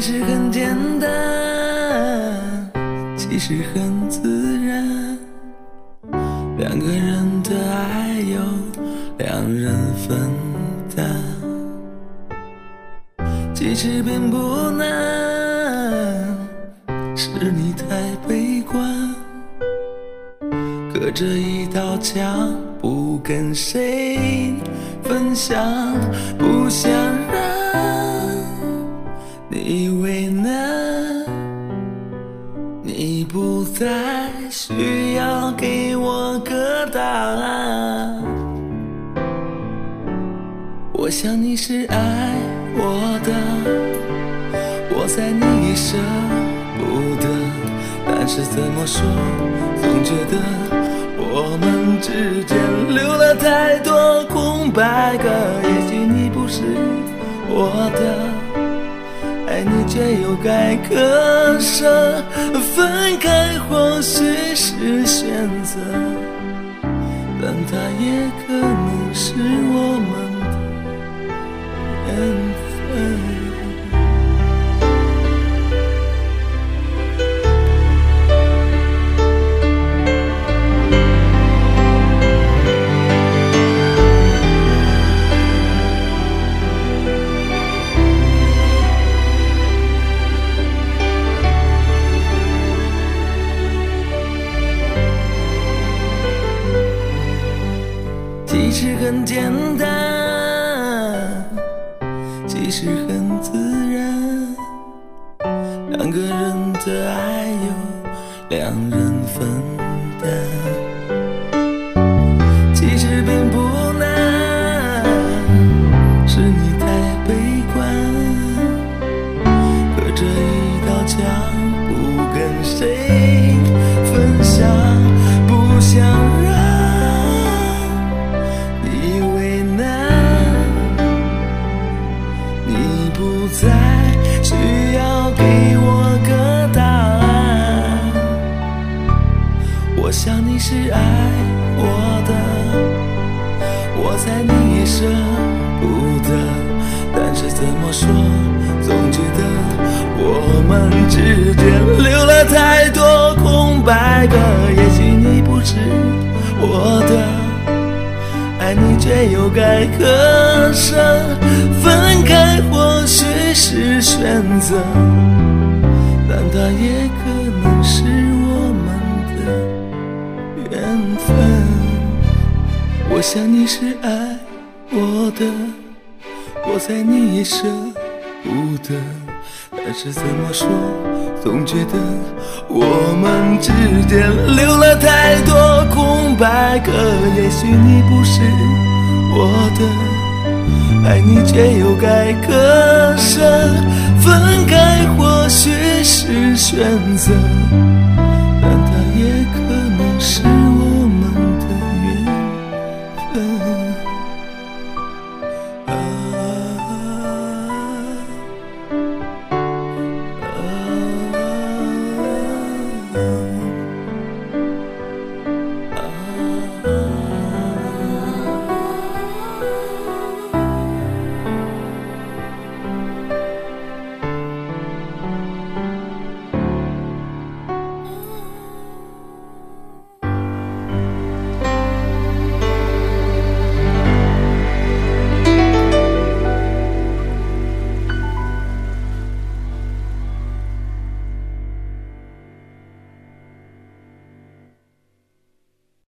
实很简单，其实很自然，两个人的爱由两人分担，其实并不难，是你太悲观，隔着一道墙不跟谁分享，不想让你为难，你不再需要给我个答案。我想你是爱我的，我猜你也舍不得，但是怎么说，总觉得我们之间留了太多空白格。也许你不是我的，爱你却又该割舍，分开或许是选择，但它也可能是我们的缘分。其实很简单，其实很自然，两个人的爱由两人分担，其实并不难，是你太悲观，隔着一道墙不跟谁分享，不想让不再需要给我个答案。我想你是爱我的，我猜你也舍不得，但是怎么说，总觉得我们之间留了太多空白格。也许你不是我的，爱你却又该割舍，分开或许是选择，但它也可能是我们的缘分。我想你是爱我的，我猜你也舍不得，但是怎么说，总觉得我们之间留了太多空白格。也许你不是我的，爱你却又该割舍，分开或许是选择，